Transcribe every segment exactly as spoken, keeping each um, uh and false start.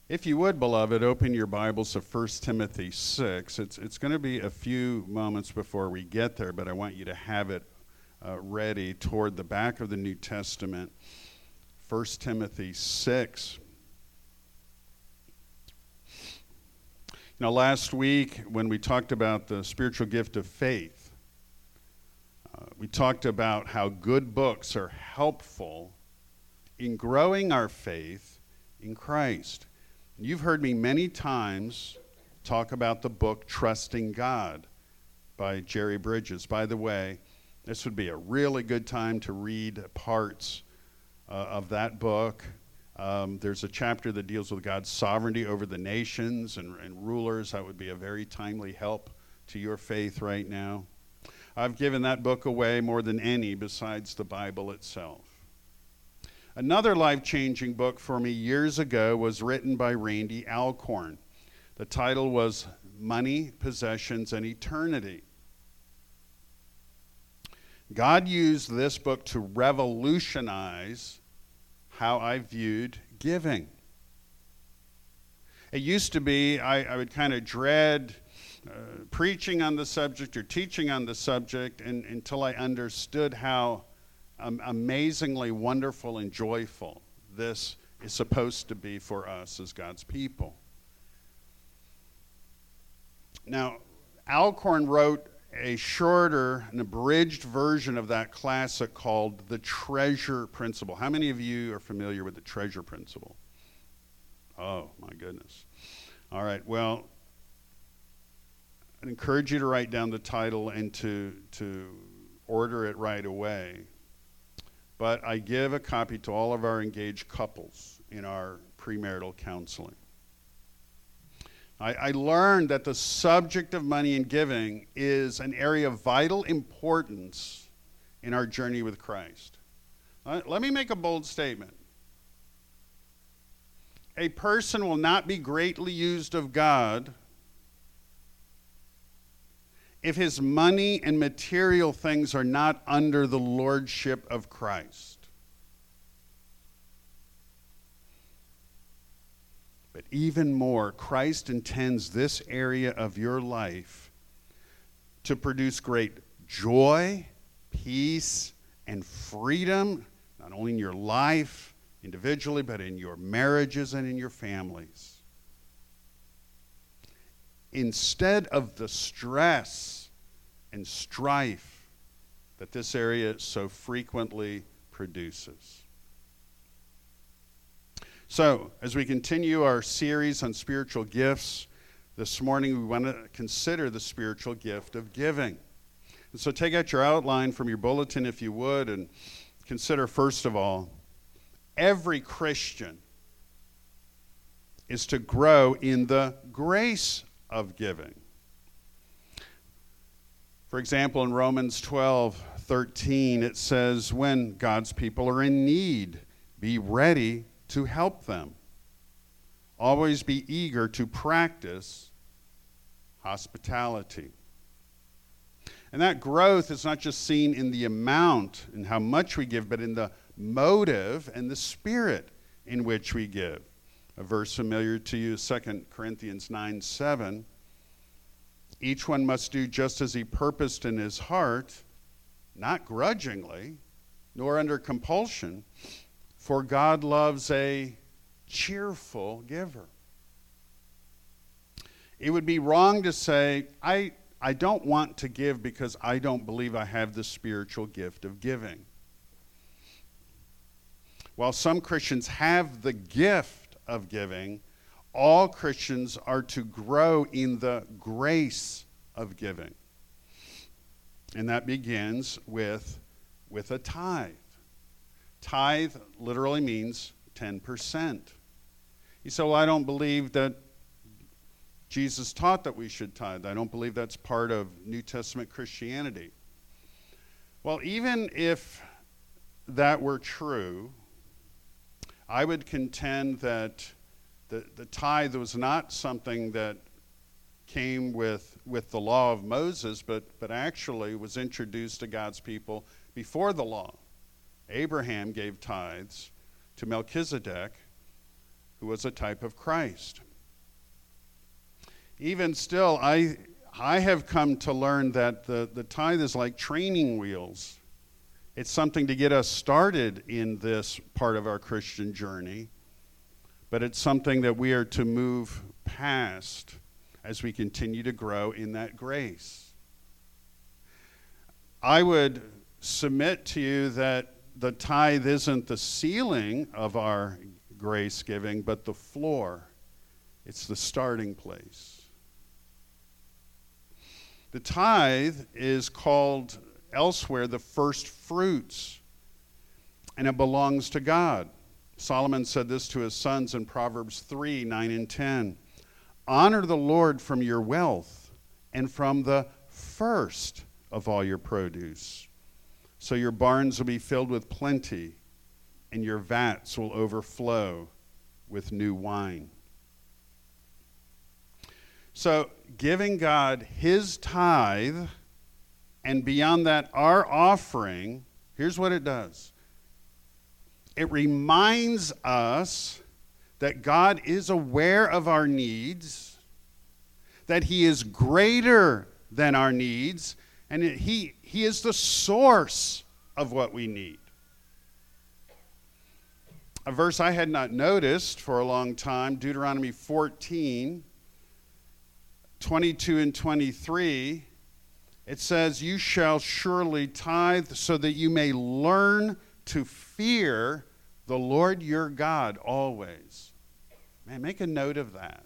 If you would, beloved, open your Bibles to First Timothy six. It's, it's going to be a few moments before we get there, but I want you to have it uh, ready toward the back of the New Testament. First Timothy six. You know, last week when we talked about the spiritual gift of faith, uh, we talked about how good books are helpful in growing our faith in Christ. You've heard me many times talk about the book Trusting God by Jerry Bridges. By the way, this would be a really good time to read parts uh, of that book. Um, there's a chapter that deals with God's sovereignty over the nations and, and rulers. That would be a very timely help to your faith right now. I've given that book away more than any besides the Bible itself. Another life-changing book for me years ago was written by Randy Alcorn. The title was Money, Possessions, and Eternity. God used this book to revolutionize how I viewed giving. It used to be I, I would kind of dread uh, preaching on the subject or teaching on the subject and, until I understood how Um, amazingly wonderful and joyful this is supposed to be for us as God's people. Now, Alcorn wrote a shorter, an abridged version of that classic called The Treasure Principle. How many of you are familiar with the Treasure Principle? Oh, my goodness. All right, well, I'd encourage you to write down the title and to, to order it right away. But I give a copy to all of our engaged couples in our premarital counseling. I, I learned that the subject of money and giving is an area of vital importance in our journey with Christ. Uh, let me make a bold statement. A person will not be greatly used of God if his money and material things are not under the lordship of Christ. But even more, Christ intends this area of your life to produce great joy, peace, and freedom, not only in your life individually, but in your marriages and in your families. Instead of the stress and strife that this area so frequently produces. So, as we continue our series on spiritual gifts, this morning we want to consider the spiritual gift of giving. And so take out your outline from your bulletin if you would, and consider first of all, every Christian is to grow in the grace of giving. For example, in Romans twelve thirteen, it says, when God's people are in need, be ready to help them. Always be eager to practice hospitality. And that growth is not just seen in the amount and how much we give, but in the motive and the spirit in which we give. A verse familiar to you, Second Corinthians nine seven. Each one must do just as he purposed in his heart, not grudgingly, nor under compulsion, for God loves a cheerful giver. It would be wrong to say, I, I don't want to give because I don't believe I have the spiritual gift of giving. While some Christians have the gift of giving, all Christians are to grow in the grace of giving. And that begins with, with a tithe. Tithe literally means ten percent. You say, well, I don't believe that Jesus taught that we should tithe. I don't believe that's part of New Testament Christianity. Well, even if that were true, I would contend that the, the tithe was not something that came with, with the law of Moses, but, but actually was introduced to God's people before the law. Abraham gave tithes to Melchizedek who was a type of Christ. Even still, I I have come to learn that the, the tithe is like training wheels. It's something to get us started in this part of our Christian journey, but it's something that we are to move past as we continue to grow in that grace. I would submit to you that the tithe isn't the ceiling of our grace giving, but the floor. It's the starting place. The tithe is called elsewhere the first fruits, and it belongs to God. Solomon said this to his sons in Proverbs three, nine and ten. Honor the Lord from your wealth and from the first of all your produce. So your barns will be filled with plenty, and your vats will overflow with new wine. So giving God his tithe, and beyond that, our offering, here's what it does. It reminds us that God is aware of our needs, that he is greater than our needs, and he, he is the source of what we need. A verse I had not noticed for a long time, Deuteronomy fourteen, twenty-two and twenty-three, it says, you shall surely tithe so that you may learn to fear the Lord your God always. Man, make a note of that.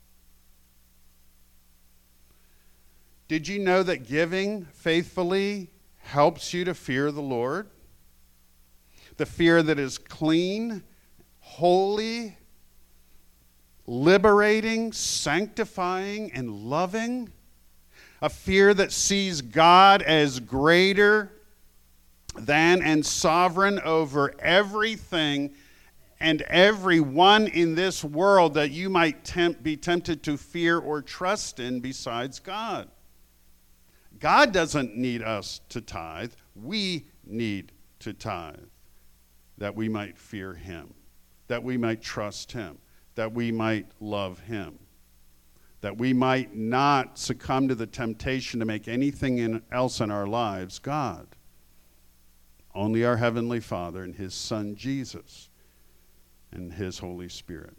Did you know that giving faithfully helps you to fear the Lord? The fear that is clean, holy, liberating, sanctifying, and loving. A fear that sees God as greater than and sovereign over everything and everyone in this world that you might tempt, be tempted to fear or trust in besides God. God doesn't need us to tithe. We need to tithe, that we might fear him, that we might trust him, that we might love him, that we might not succumb to the temptation to make anything in, else in our lives God. Only our Heavenly Father and his Son Jesus and his Holy Spirit.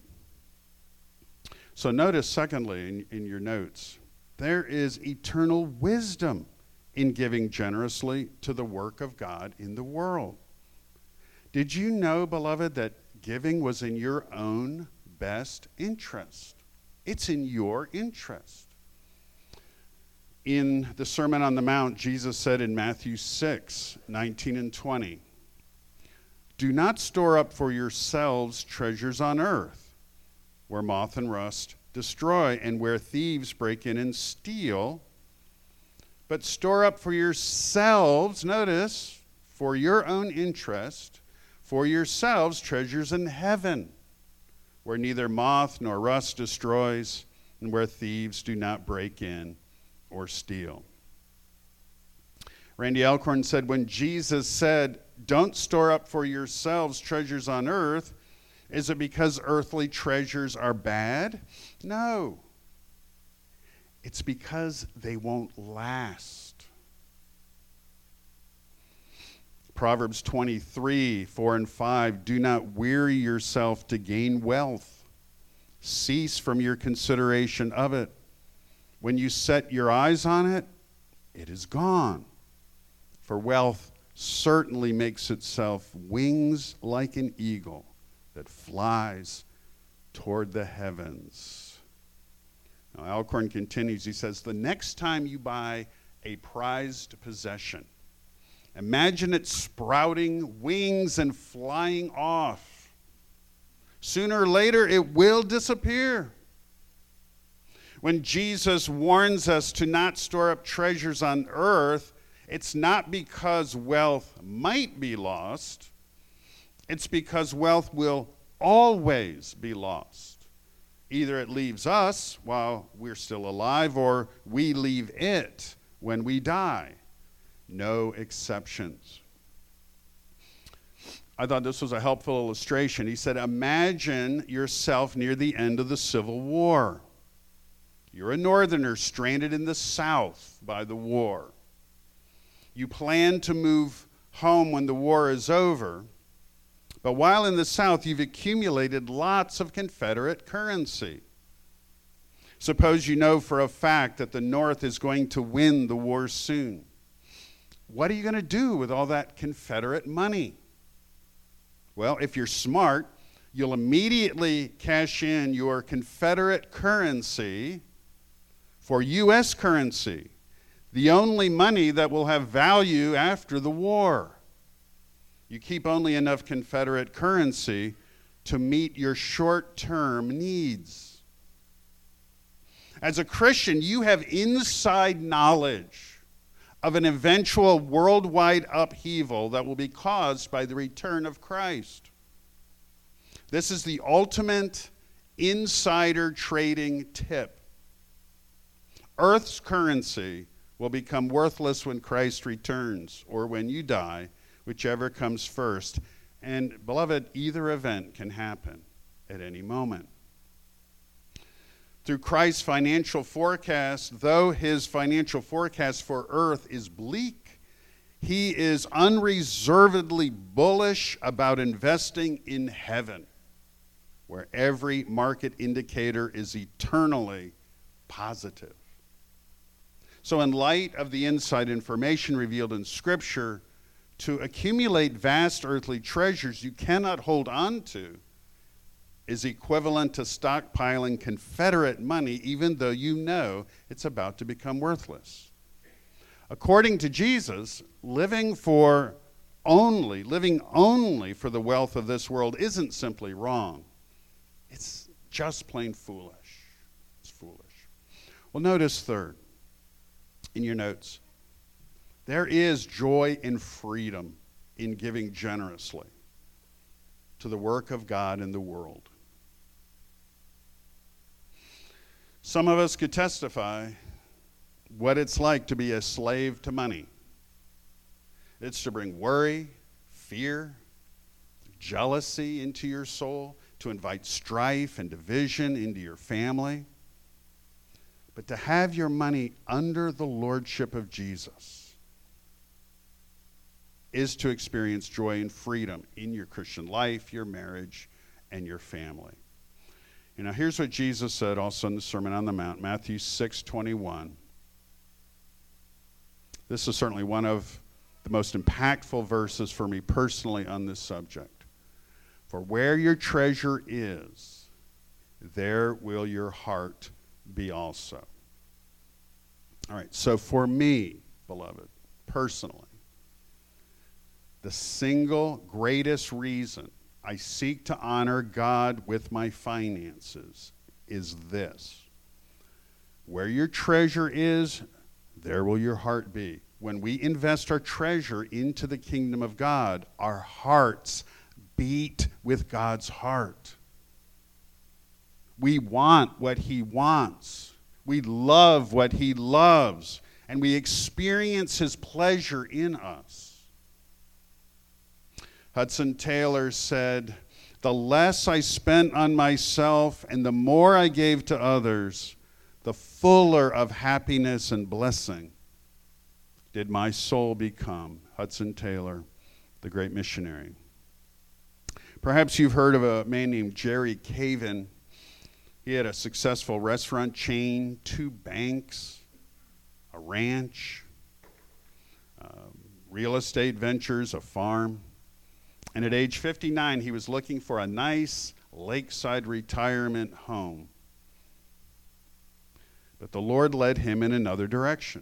So notice, secondly, in, in your notes, there is eternal wisdom in giving generously to the work of God in the world. Did you know, beloved, that giving was in your own best interest? It's in your interest. In the Sermon on the Mount, Jesus said in Matthew six, nineteen and twenty, do not store up for yourselves treasures on earth, where moth and rust destroy, and where thieves break in and steal, but store up for yourselves, notice, for your own interest, for yourselves treasures in heaven, where neither moth nor rust destroys, and where thieves do not break in or steal. Randy Alcorn said, when Jesus said, don't store up for yourselves treasures on earth, is it because earthly treasures are bad? No. It's because they won't last. Proverbs twenty-three, four and five, do not weary yourself to gain wealth. Cease from your consideration of it. When you set your eyes on it, it is gone. For wealth certainly makes itself wings like an eagle that flies toward the heavens. Now, Alcorn continues, he says, the next time you buy a prized possession, imagine it sprouting wings and flying off. Sooner or later, it will disappear. When Jesus warns us to not store up treasures on earth, it's not because wealth might be lost. It's because wealth will always be lost. Either it leaves us while we're still alive, or we leave it when we die. No exceptions. I thought this was a helpful illustration. He said, imagine yourself near the end of the Civil War. You're a northerner stranded in the South by the war. You plan to move home when the war is over, but while in the South, you've accumulated lots of Confederate currency. Suppose you know for a fact that the North is going to win the war soon. What are you going to do with all that Confederate money? Well, if you're smart, you'll immediately cash in your Confederate currency for U S currency, the only money that will have value after the war. You keep only enough Confederate currency to meet your short-term needs. As a Christian, you have inside knowledge of an eventual worldwide upheaval that will be caused by the return of Christ. This is the ultimate insider trading tip. Earth's currency will become worthless when Christ returns or when you die, whichever comes first. And beloved, either event can happen at any moment. Through Christ's financial forecast, though his financial forecast for earth is bleak, he is unreservedly bullish about investing in heaven, where every market indicator is eternally positive. So in light of the inside information revealed in Scripture, to accumulate vast earthly treasures you cannot hold on to is equivalent to stockpiling Confederate money, even though you know it's about to become worthless. According to Jesus, living for only, living only for the wealth of this world isn't simply wrong. It's just plain foolish. It's foolish. Well, notice third, in your notes, there is joy and freedom in giving generously to the work of God in the world. Some of us could testify what it's like to be a slave to money. It's to bring worry, fear, jealousy into your soul, to invite strife and division into your family. But to have your money under the lordship of Jesus is to experience joy and freedom in your Christian life, your marriage, and your family. You know, here's what Jesus said also in the Sermon on the Mount, Matthew six twenty-one. This is certainly one of the most impactful verses for me personally on this subject. For where your treasure is, there will your heart be also. All right, so for me, beloved, personally, the single greatest reason I seek to honor God with my finances is this. Where your treasure is, there will your heart be. When we invest our treasure into the kingdom of God, our hearts beat with God's heart. We want what he wants. We love what he loves. And we experience his pleasure in us. Hudson Taylor said, "The less I spent on myself and the more I gave to others, the fuller of happiness and blessing did my soul become." Hudson Taylor, the great missionary. Perhaps you've heard of a man named Jerry Caven. He had a successful restaurant chain, two banks, a ranch, um, real estate ventures, a farm. And at age fifty-nine, he was looking for a nice lakeside retirement home. But the Lord led him in another direction.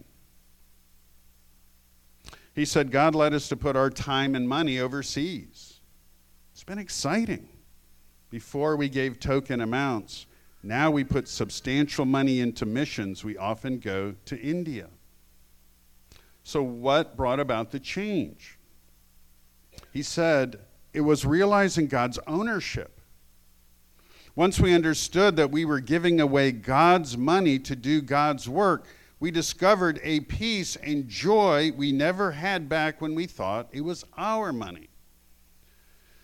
He said, "God led us to put our time and money overseas. It's been exciting. Before we gave token amounts. Now we put substantial money into missions. We often go to India." So what brought about the change? He said, it was realizing God's ownership. Once we understood that we were giving away God's money to do God's work, we discovered a peace and joy we never had back when we thought it was our money.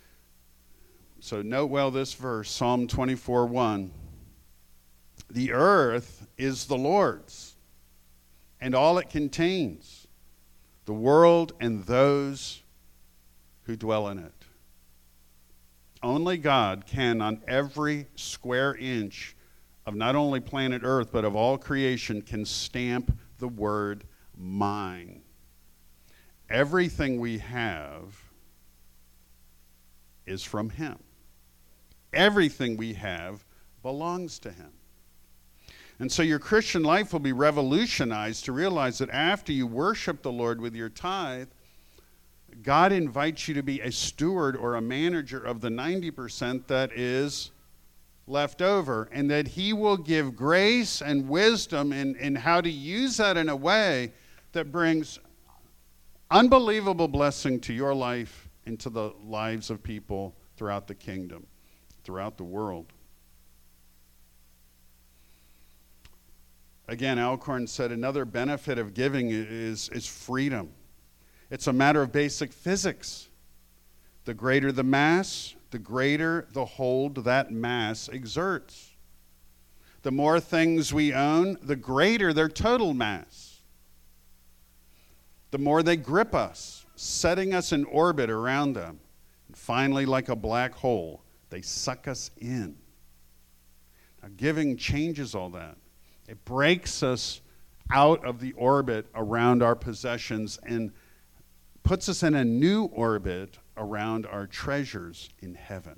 so note well this verse, Psalm twenty-four one. The earth is the Lord's, and all it contains, the world and those who dwell in it. Only God can, on every square inch of not only planet Earth, but of all creation, can stamp the word mine. Everything we have is from him. Everything we have belongs to him. And so your Christian life will be revolutionized to realize that after you worship the Lord with your tithe, God invites you to be a steward or a manager of the ninety percent that is left over, and that he will give grace and wisdom in, in how to use that in a way that brings unbelievable blessing to your life and to the lives of people throughout the kingdom, throughout the world. Again, Alcorn said another benefit of giving is, is freedom. It's a matter of basic physics. The greater the mass, the greater the hold that mass exerts. The more things we own, the greater their total mass. The more they grip us, setting us in orbit around them. And finally, like a black hole, they suck us in. Now, giving changes all that. It breaks us out of the orbit around our possessions and puts us in a new orbit around our treasures in heaven.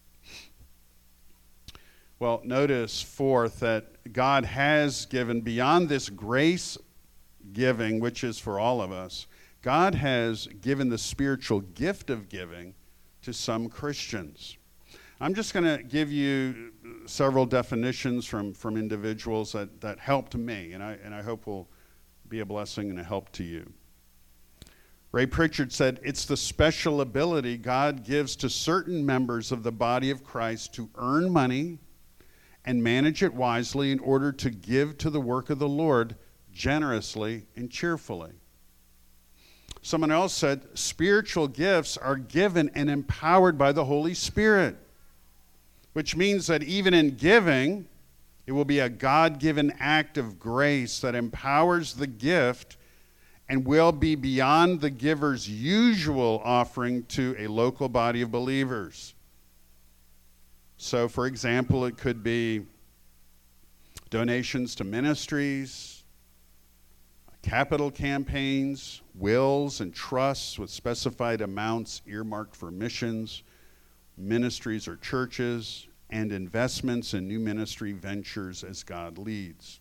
Well, notice, fourth, that God has given beyond this grace giving, which is for all of us, God has given the spiritual gift of giving to some Christians. I'm just going to give you several definitions from, from individuals that, that helped me, and I, and I hope will be a blessing and a help to you. Ray Pritchard said, it's the special ability God gives to certain members of the body of Christ to earn money and manage it wisely in order to give to the work of the Lord generously and cheerfully. Someone else said, spiritual gifts are given and empowered by the Holy Spirit, which means that even in giving, it will be a God-given act of grace that empowers the gift and will be beyond the giver's usual offering to a local body of believers. So, for example, it could be donations to ministries, capital campaigns, wills and trusts with specified amounts earmarked for missions, ministries or churches, and investments in new ministry ventures as God leads.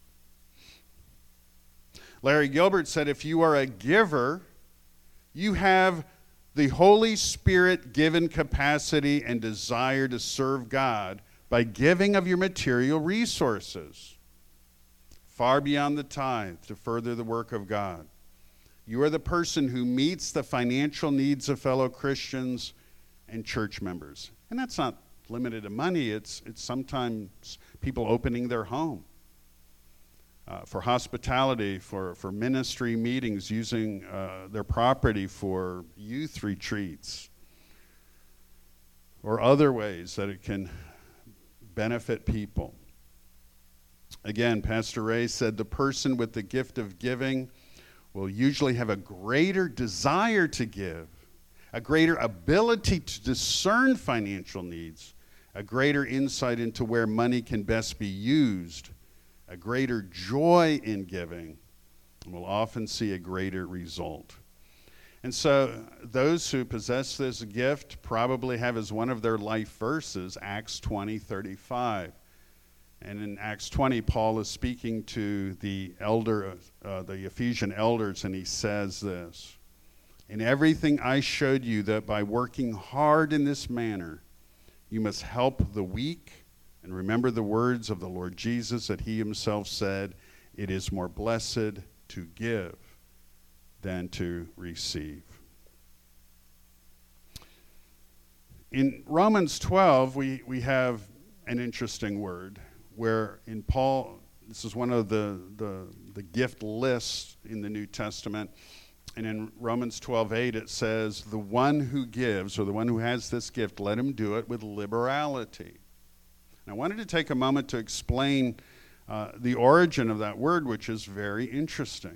Larry Gilbert said, if you are a giver, you have the Holy Spirit given capacity and desire to serve God by giving of your material resources, far beyond the tithe, to further the work of God. You are the person who meets the financial needs of fellow Christians and church members. And that's not limited to money. It's, it's sometimes people opening their home. Uh, for hospitality, for, for ministry meetings, using uh, their property for youth retreats, or other ways that it can benefit people. Again, Pastor Ray said the person with the gift of giving will usually have a greater desire to give, a greater ability to discern financial needs, a greater insight into where money can best be used, a greater joy in giving, and will often see a greater result. And so those who possess this gift probably have as one of their life verses Acts twenty thirty-five. And in Acts twenty, Paul is speaking to the elder, uh, the Ephesian elders, and he says this, in everything I showed you that by working hard in this manner, you must help the weak. And remember the words of the Lord Jesus that he himself said, it is more blessed to give than to receive. In Romans twelve, we, we have an interesting word where in Paul, this is one of the, the, the gift lists in the New Testament, And in Romans twelve eight, it says, the one who gives, or the one who has this gift, let him do it with liberality. And I wanted to take a moment to explain uh, the origin of that word, which is very interesting.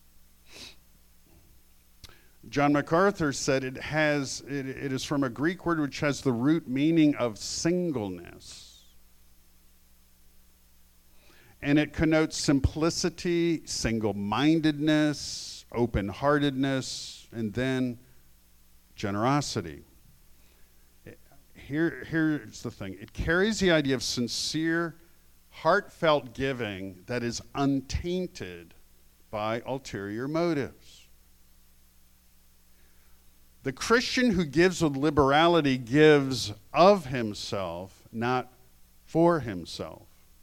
John MacArthur said it has it, it is from a Greek word which has the root meaning of singleness. And it connotes simplicity, single-mindedness, open-heartedness, and then generosity. Here, here's the thing. It carries the idea of sincere, heartfelt giving that is untainted by ulterior motives. The Christian who gives with liberality gives of himself, not for himself.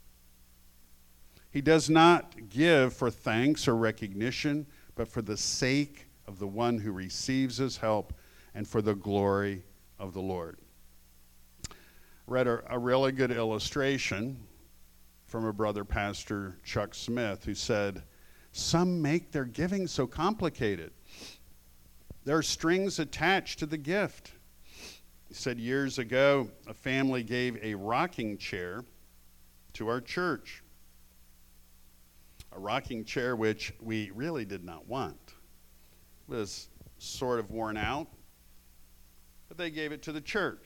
He does not give for thanks or recognition, but for the sake of the one who receives his help and for the glory of the Lord. Read a, a really good illustration from a brother pastor, Chuck Smith, who said, some make their giving so complicated. There are strings attached to the gift. He said years ago, a family gave a rocking chair to our church. A rocking chair which we really did not want. It was sort of worn out, but they gave it to the church.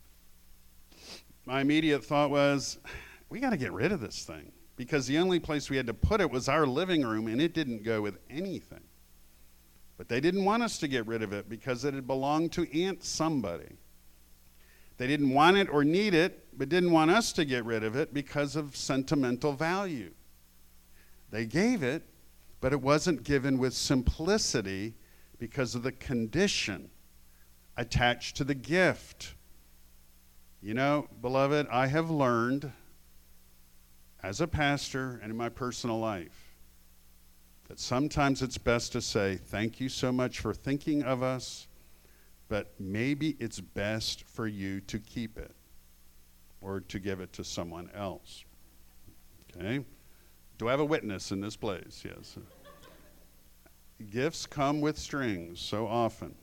My immediate thought was, we got to get rid of this thing, because the only place we had to put it was our living room, and it didn't go with anything. But they didn't want us to get rid of it because it had belonged to Aunt somebody. They didn't want it or need it, but didn't want us to get rid of it because of sentimental value. They gave it, but it wasn't given with simplicity because of the condition attached to the gift. You know, beloved, I have learned as a pastor and in my personal life that sometimes it's best to say, thank you so much for thinking of us, but maybe it's best for you to keep it or to give it to someone else. Okay? Do I have a witness in this place? Yes. Gifts come with strings so often.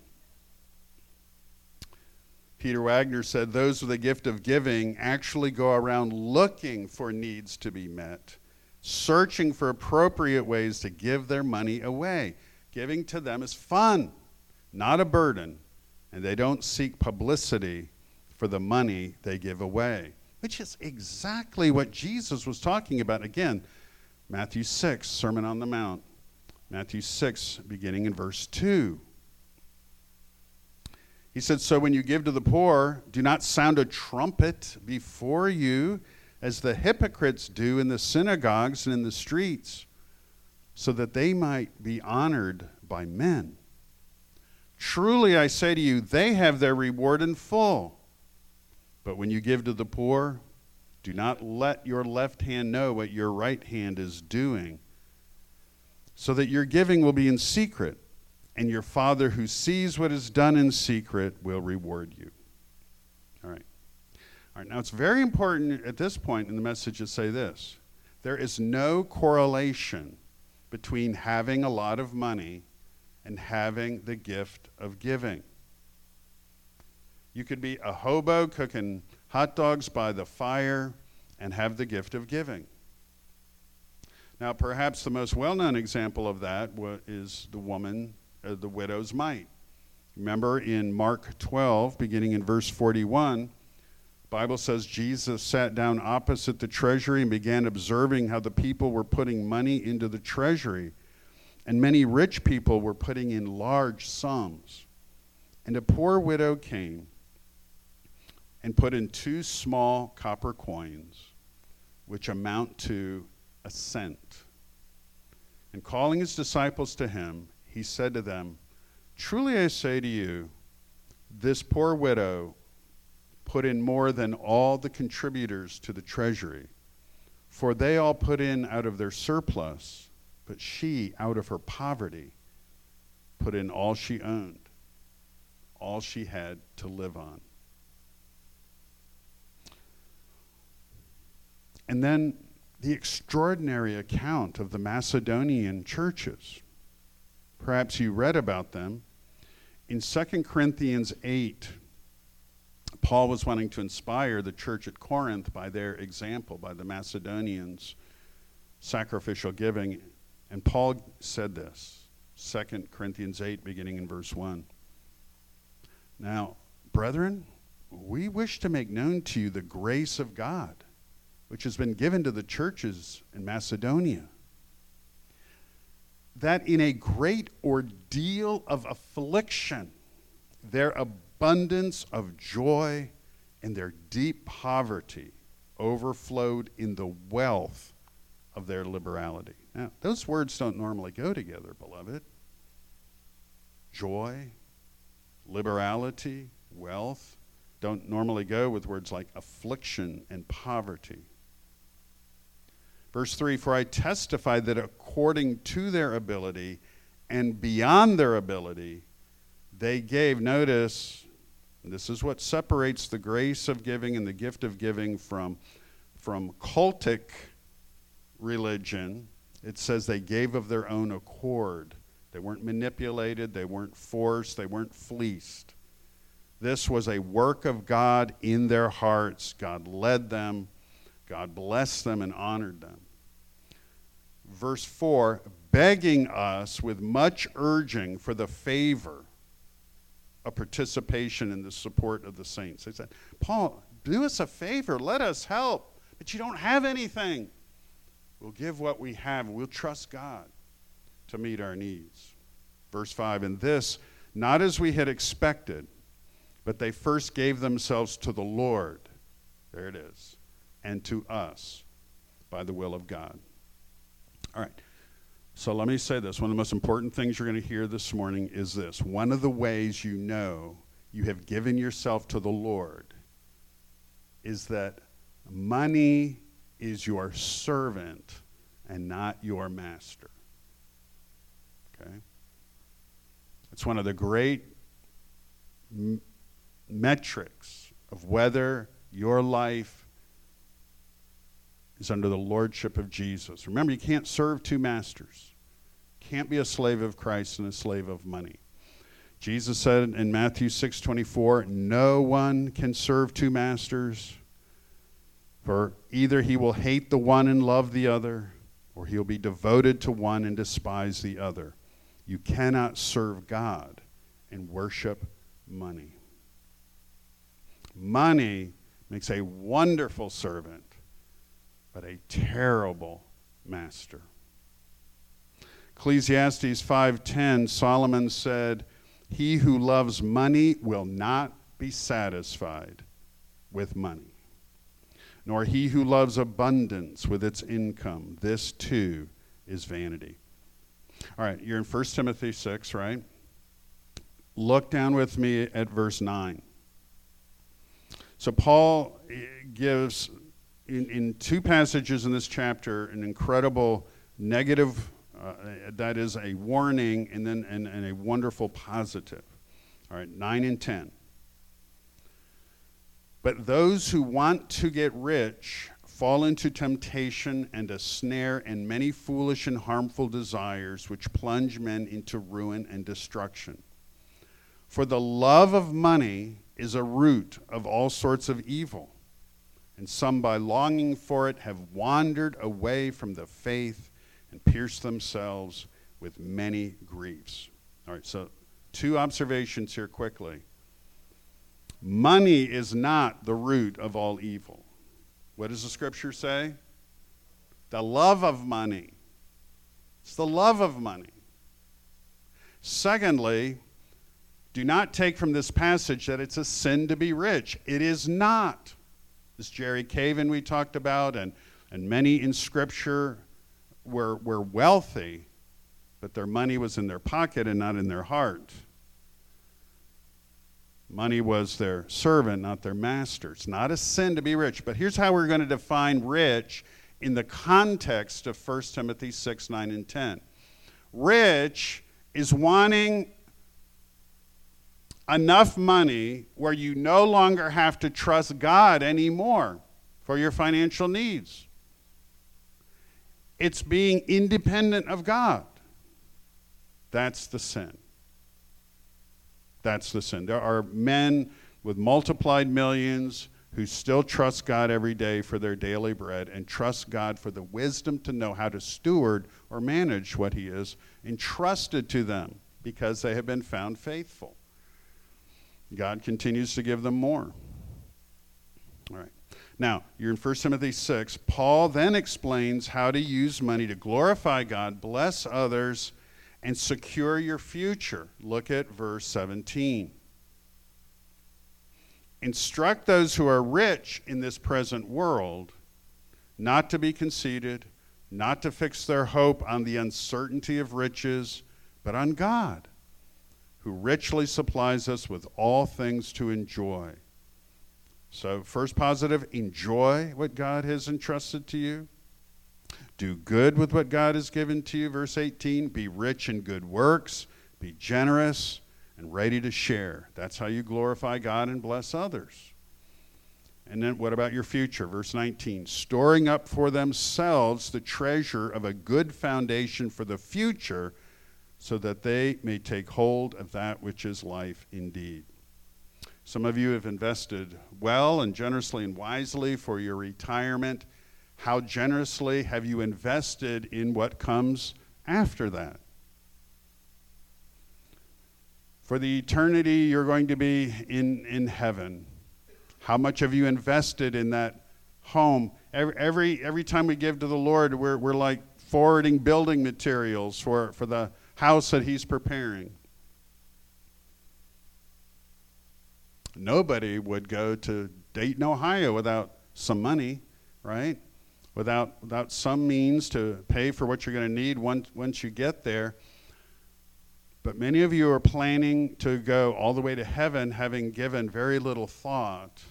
Peter Wagner said, those with a gift of giving actually go around looking for needs to be met, searching for appropriate ways to give their money away. Giving to them is fun, not a burden, and they don't seek publicity for the money they give away, which is exactly what Jesus was talking about. Again, Matthew six, Sermon on the Mount. Matthew six, beginning in verse two. He said, so when you give to the poor, do not sound a trumpet before you, as the hypocrites do in the synagogues and in the streets, so that they might be honored by men. Truly I say to you, they have their reward in full. But when you give to the poor, do not let your left hand know what your right hand is doing, so that your giving will be in secret, and your Father who sees what is done in secret will reward you. All right. All right. Now, it's very important at this point in the message to say this. There is no correlation between having a lot of money and having the gift of giving. You could be a hobo cooking hot dogs by the fire and have the gift of giving. Now, perhaps the most well-known example of that is the woman, uh, the widow's mite. Remember in Mark twelve, beginning in verse forty-one, the Bible says Jesus sat down opposite the treasury and began observing how the people were putting money into the treasury, and many rich people were putting in large sums. And a poor widow came and put in two small copper coins, which amount to a cent. And calling his disciples to him, he said to them, truly I say to you, this poor widow put in more than all the contributors to the treasury, for they all put in out of their surplus, but she, out of her poverty, put in all she owned, all she had to live on. And then the extraordinary account of the Macedonian churches. Perhaps you read about them. In Second Corinthians eight, Paul was wanting to inspire the church at Corinth by their example, by the Macedonians' sacrificial giving. And Paul said this, Second Corinthians eight, beginning in verse one. Now, brethren, we wish to make known to you the grace of God, which has been given to the churches in Macedonia, that in a great ordeal of affliction, their abundance of joy and their deep poverty overflowed in the wealth of their liberality. Now, those words don't normally go together, beloved. Joy, liberality, wealth don't normally go with words like affliction and poverty. Verse three, for I testify that according to their ability and beyond their ability, they gave, notice, this is what separates the grace of giving and the gift of giving from, from cultic religion. It says they gave of their own accord. They weren't manipulated, they weren't forced, they weren't fleeced. This was a work of God in their hearts. God led them. God blessed them and honored them. Verse four, begging us with much urging for the favor of participation in the support of the saints. They said, Paul, do us a favor, let us help, but you don't have anything. We'll give what we have, and we'll trust God to meet our needs. Verse five, and this, not as we had expected, but they first gave themselves to the Lord, there it is, and to us by the will of God. All right, so let me say this. One of the most important things you're going to hear this morning is this. One of the ways you know you have given yourself to the Lord is that money is your servant and not your master. Okay? It's one of the great m- metrics of whether your life is under the lordship of Jesus. Remember, you can't serve two masters. Can't be a slave of Christ and a slave of money. Jesus said in Matthew six twenty-four, no one can serve two masters, for either he will hate the one and love the other, or he'll be devoted to one and despise the other. You cannot serve God and worship money. Money makes a wonderful servant, but a terrible master. Ecclesiastes five ten, Solomon said, he who loves money will not be satisfied with money, nor he who loves abundance with its income. This too is vanity. All right, you're in First Timothy six, right? Look down with me at verse nine. So Paul gives, in, in two passages in this chapter, an incredible negative, uh, that is a warning, and then and, and a wonderful positive. All right, nine and ten. But those who want to get rich fall into temptation and a snare and many foolish and harmful desires which plunge men into ruin and destruction. For the love of money is a root of all sorts of evil, and some by longing for it have wandered away from the faith and pierced themselves with many griefs. All right, so two observations here quickly. Money is not the root of all evil. What does the scripture say? The love of money. It's the love of money. Secondly, do not take from this passage that it's a sin to be rich. It is not. This Jerry Caven we talked about, and, and many in Scripture were, were wealthy, but their money was in their pocket and not in their heart. Money was their servant, not their master. It's not a sin to be rich. But here's how we're going to define rich in the context of First Timothy six, nine, and ten. Rich is wanting enough money where you no longer have to trust God anymore for your financial needs. It's being independent of God. That's the sin. That's the sin. There are men with multiplied millions who still trust God every day for their daily bread and trust God for the wisdom to know how to steward or manage what he is entrusted to them because they have been found faithful. God continues to give them more. All right. Now, you're in First Timothy six. Paul then explains how to use money to glorify God, bless others, and secure your future. Look at verse seventeen. Instruct those who are rich in this present world not to be conceited, not to fix their hope on the uncertainty of riches, but on God, who richly supplies us with all things to enjoy. So, first positive, enjoy what God has entrusted to you. Do good with what God has given to you. Verse eighteen, be rich in good works, be generous, and ready to share. That's how you glorify God and bless others. And then what about your future? Verse nineteen, storing up for themselves the treasure of a good foundation for the future, so that they may take hold of that which is life indeed. Some of you have invested well and generously and wisely for your retirement. How generously have you invested in what comes after that? For the eternity you're going to be in, in heaven, how much have you invested in that home? Every, every, every time we give to the Lord, we're, we're like forwarding building materials for, for the house that he's preparing. Nobody would go to Dayton, Ohio without some money, right? Without, without some means to pay for what you're going to need once, once you get there. But many of you are planning to go all the way to heaven having given very little thought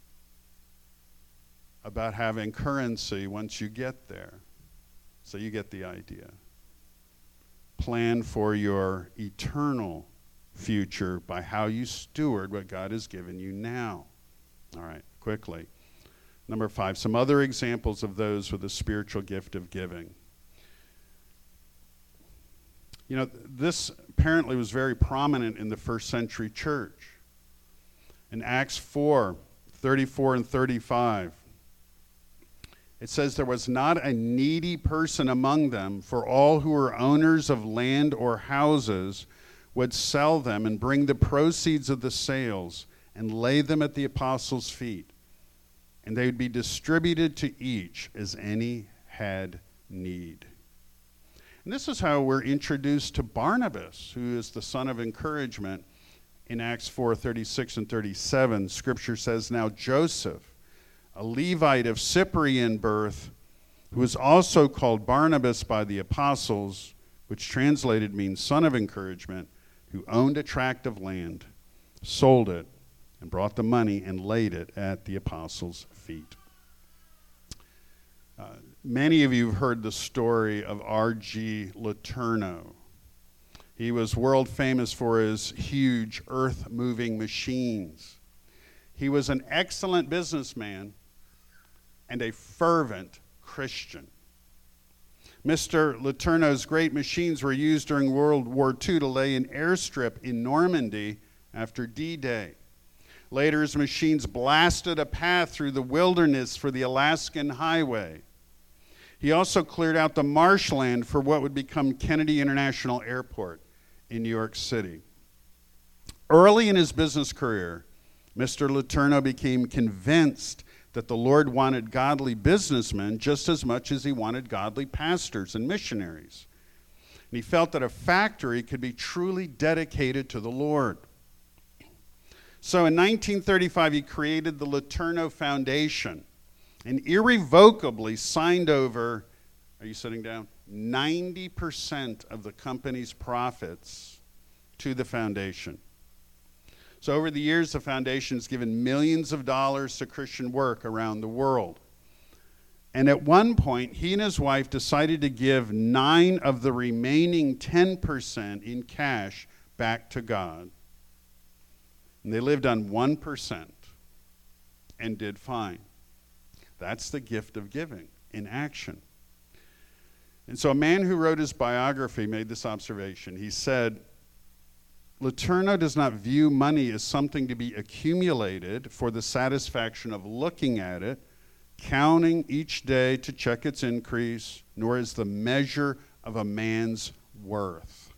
about having currency once you get there. So you get the idea. Plan for your eternal future by how you steward what God has given you now. All right, quickly. Number five, some other examples of those with the spiritual gift of giving. You know, this apparently was very prominent in the first century church. In Acts four, thirty-four and thirty-five, it says, there was not a needy person among them, for all who were owners of land or houses would sell them and bring the proceeds of the sales and lay them at the apostles' feet. And they would be distributed to each as any had need. And this is how we're introduced to Barnabas, who is the son of encouragement. In Acts four, thirty-six and thirty-seven, Scripture says, now Joseph, a Levite of Cyprian birth, who was also called Barnabas by the apostles, which translated means son of encouragement, who owned a tract of land, sold it, and brought the money and laid it at the apostles' feet. Uh, many of you have heard the story of R G Letourneau. He was world famous for his huge earth-moving machines. He was an excellent businessman and a fervent Christian. Mister Letourneau's great machines were used during World War Two to lay an airstrip in Normandy after D-Day. Later, his machines blasted a path through the wilderness for the Alaskan Highway. He also cleared out the marshland for what would become Kennedy International Airport in New York City. Early in his business career, Mister Letourneau became convinced that the Lord wanted godly businessmen just as much as he wanted godly pastors and missionaries. And he felt that a factory could be truly dedicated to the Lord. So in nineteen thirty-five, he created the Letourneau Foundation and irrevocably signed over, are you sitting down? ninety percent of the company's profits to the foundation. So over the years, the foundation has given millions of dollars to Christian work around the world. And at one point, he and his wife decided to give nine of the remaining ten percent in cash back to God. And they lived on one percent and did fine. That's the gift of giving in action. And so a man who wrote his biography made this observation. He said, Letourneau does not view money as something to be accumulated for the satisfaction of looking at it, counting each day to check its increase, nor as the measure of a man's worth.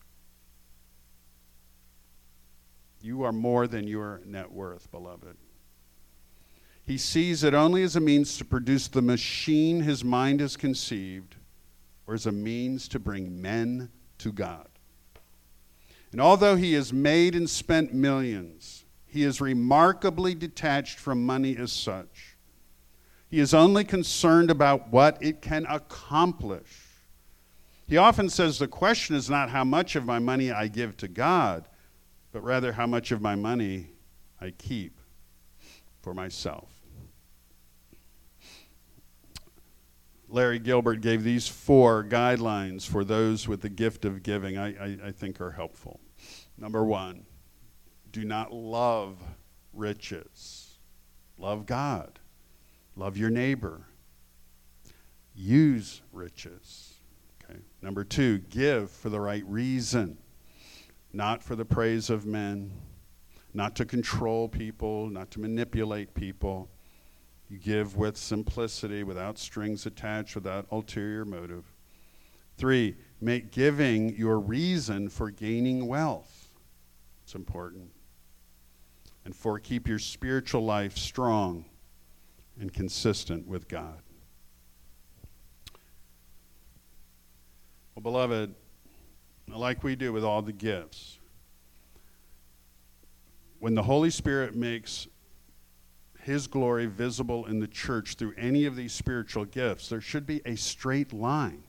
You are more than your net worth, beloved. He sees it only as a means to produce the machine his mind has conceived, or as a means to bring men to God. And although he has made and spent millions, he is remarkably detached from money as such. He is only concerned about what it can accomplish. He often says the question is not how much of my money I give to God, but rather how much of my money I keep for myself. Larry Gilbert gave these four guidelines for those with the gift of giving I, I, I think are helpful. Number one, do not love riches. Love God. Love your neighbor. Use riches. Okay. Number two, give for the right reason. Not for the praise of men. Not to control people. Not to manipulate people. You give with simplicity, without strings attached, without ulterior motive. Three, make giving your reason for gaining wealth. It's important. And four, keep your spiritual life strong and consistent with God. Well, beloved, like we do with all the gifts, when the Holy Spirit makes His glory visible in the church through any of these spiritual gifts, there should be a straight line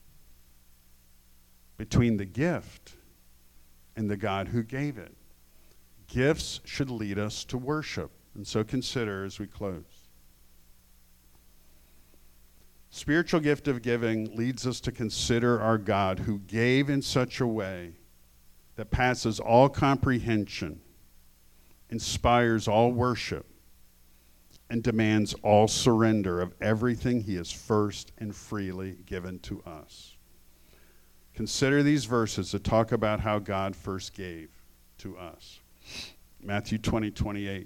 between the gift and the God who gave it. Gifts should lead us to worship. And so consider as we close. Spiritual gift of giving leads us to consider our God who gave in such a way that passes all comprehension, inspires all worship, and demands all surrender of everything he has first and freely given to us. Consider these verses that talk about how God first gave to us. Matthew twenty, twenty-eight.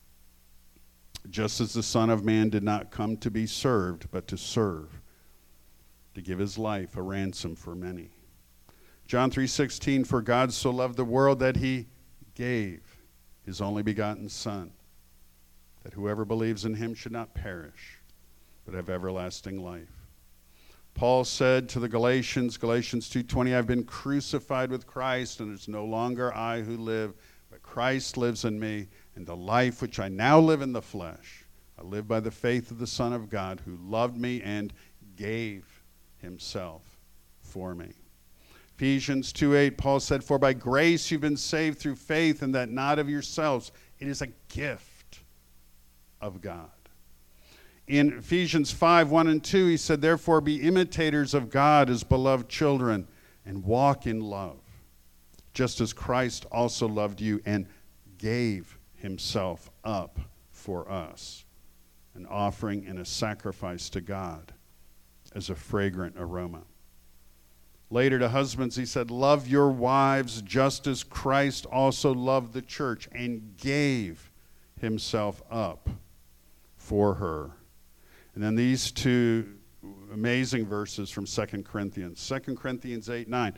Just as the Son of Man did not come to be served, but to serve, to give his life a ransom for many. John three sixteen, for God so loved the world that he gave his only begotten Son, that whoever believes in him should not perish, but have everlasting life. Paul said to the Galatians, Galatians two twenty, I've been crucified with Christ, and it's no longer I who live, but Christ lives in me, and the life which I now live in the flesh, I live by the faith of the Son of God, who loved me and gave himself for me. Ephesians two eight, Paul said, for by grace you've been saved through faith, and that not of yourselves. It is a gift of God. In Ephesians five, one and two, he said, therefore be imitators of God as beloved children, and walk in love, just as Christ also loved you and gave himself up for us, an offering and a sacrifice to God as a fragrant aroma. Later to husbands, he said, love your wives just as Christ also loved the church and gave himself up for her. And then these two amazing verses from Second Corinthians. Second Corinthians eight, nine.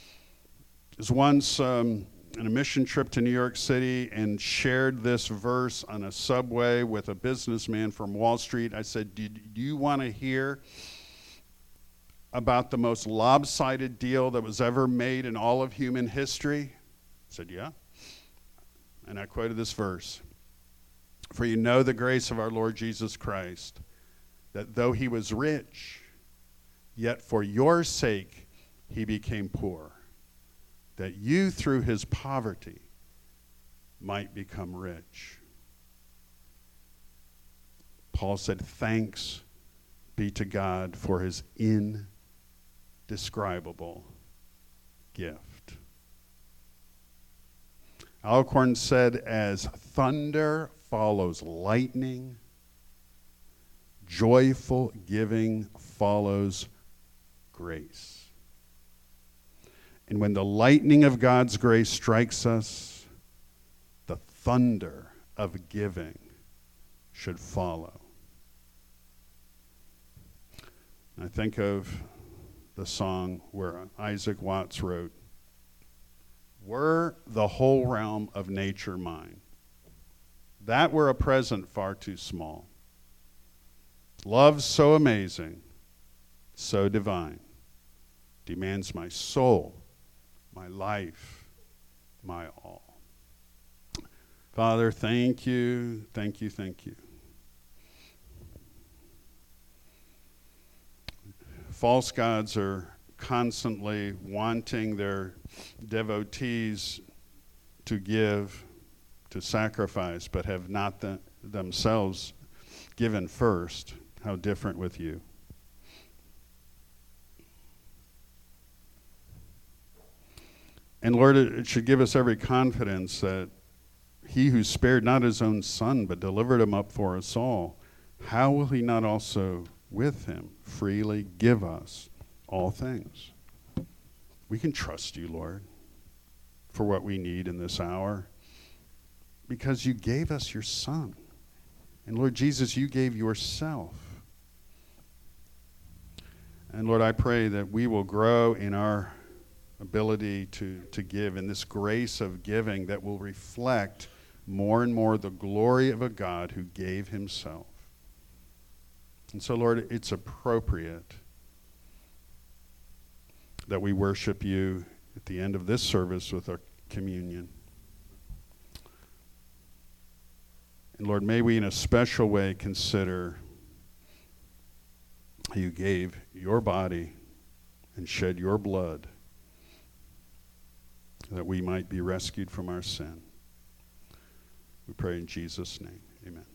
I was once um, on a mission trip to New York City and shared this verse on a subway with a businessman from Wall Street. I said, do, do you want to hear about the most lopsided deal that was ever made in all of human history? I said, yeah. And I quoted this verse. For you know the grace of our Lord Jesus Christ, that though he was rich, yet for your sake he became poor, that you through his poverty might become rich. Paul said, thanks be to God for his indescribable gift. Alcorn said, as thunder follows lightning, joyful giving follows grace. And when the lightning of God's grace strikes us, the thunder of giving should follow. I think of the song where Isaac Watts wrote, "Were the whole realm of nature mine, that were a present far too small. Love so amazing, so divine, demands my soul, my life, my all." Father, thank you, thank you, thank you. False gods are constantly wanting their devotees to give, to sacrifice, but have not the, themselves given first. How different with you. And Lord, it should give us every confidence that he who spared not his own son, but delivered him up for us all, how will he not also with him freely give us all things? We can trust you, Lord, for what we need in this hour, because you gave us your son. And Lord Jesus, you gave yourself. And Lord, I pray that we will grow in our ability to, to give, in this grace of giving that will reflect more and more the glory of a God who gave himself. And so, Lord, it's appropriate that we worship you at the end of this service with our communion. And Lord, may we in a special way consider how you gave your body and shed your blood that we might be rescued from our sin. We pray in Jesus' name. Amen.